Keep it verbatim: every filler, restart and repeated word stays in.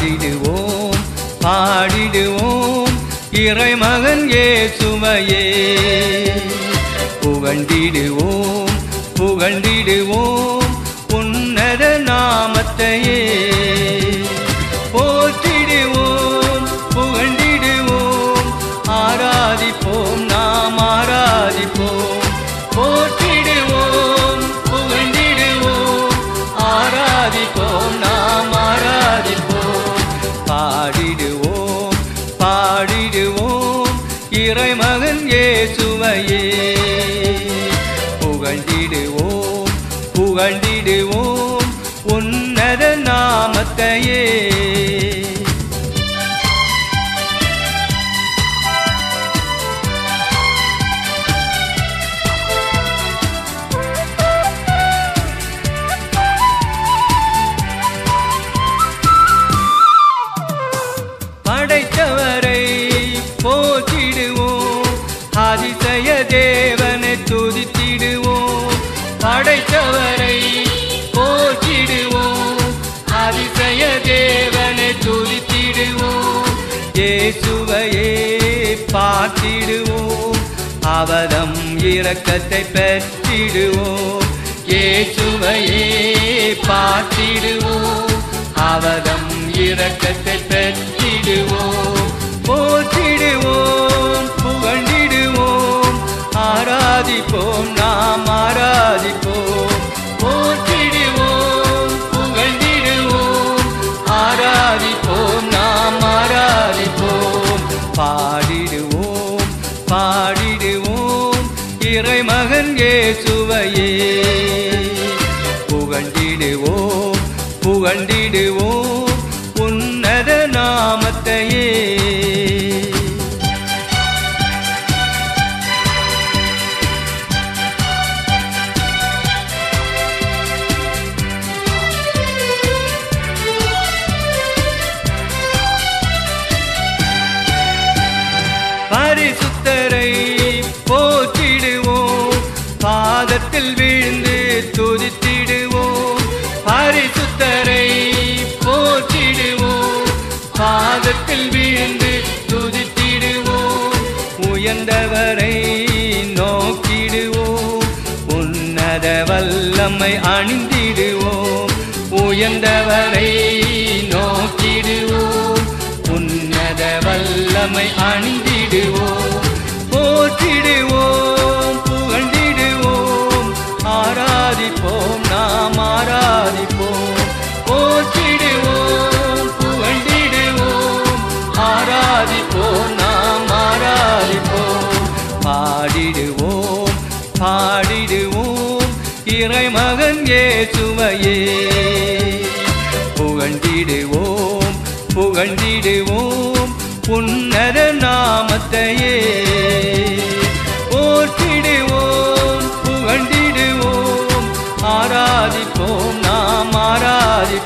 பாடிடுவோம் பாடிடுவோம் இறைமகன் இயேசுவையே. புகழ்ந்திடுவோம் புகழ்ந்திடுவோம் உன்னத நாமத்தையே. போற்றிடுவோம் புகழ்ந்திடுவோம் ஆராதிப்போம் நாம் ஆராதிப்போம். போற்றிடுவோம் புகழ்ந்திடுவோம் ஆராதிப்போம் நாம் ஆராதிப்போம். பாடிடுவோம் பாடிடுவோம் இறைமகன் இயேசுவையே. புகழ்ந்திடுவோம் புகழ்ந்திடுவோம் உன்னத நாமத்தையே. படைத்தவரை போற்றிடுவோம் அதிசய தேவனை துதித்திடுவோம். படைத்தவரை போற்றிடுவோம் அதிசய தேவனை துதித்திடுவோம். இயேசுவையே பார்த்திடுவோம் அவதம் இரக்கத்தை பெற்றிடுவோம். இயேசுவையே பார்த்திடுவோம் அவதம் இரக்கத்தை பெற்றிடுவோம். போற்றிடுவோம் புகழ்ந்திடுவோம் ஆராதிப்போம் நாம் ஆராதிப்போம். போற்றிடுவோம் புகழ்ந்திடுவோம் ஆராதிப்போம் நாம் ஆராதிப்போம். பாடிடுவோம் பாடிடுவோம் இறைமகன் இயேசுவையே. புகழ்ந்திடுவோம் புகழ்ந்திடுவோம் உன்னத நாமத்தையே. பரிசுத்தரை போற்றிடுவோம் பாதத்தில் விழுந்து துதித்திடுவோம். பரிசுத்தரை போற்றிடுவோம் பாதத்தில் விழுந்து துதித்திடுவோம். உயர்ந்தவரை நோக்கிடுவோம் உன்னத வல்லமை அணிந்திடுவோம். உயர்ந்தவரை நோக்கிடுவோம் உன்னத வல்லமை அணிந்திடுவோம். போற்றிடுவோம் புகழ்ந்திடுவோம் ஆராதிப்போம் நாம் ஆராதிப்போம். போற்றிடுவோம் புகழ்ந்திடுவோம் ஆராதிப்போம் நாம் ஆராதிப்போம். பாடிடுவோம் பாடிடுவோம் இறைமகன் இயேசுவையே. புகழ்ந்திடுவோம் புகழ்ந்திடுவோம் உன்னத நாமத்தையே. போற்றிடுவோம் புகழ்ந்திடுவோம் ஆராதிப்போம் நாம் ஆராதிப்போம்.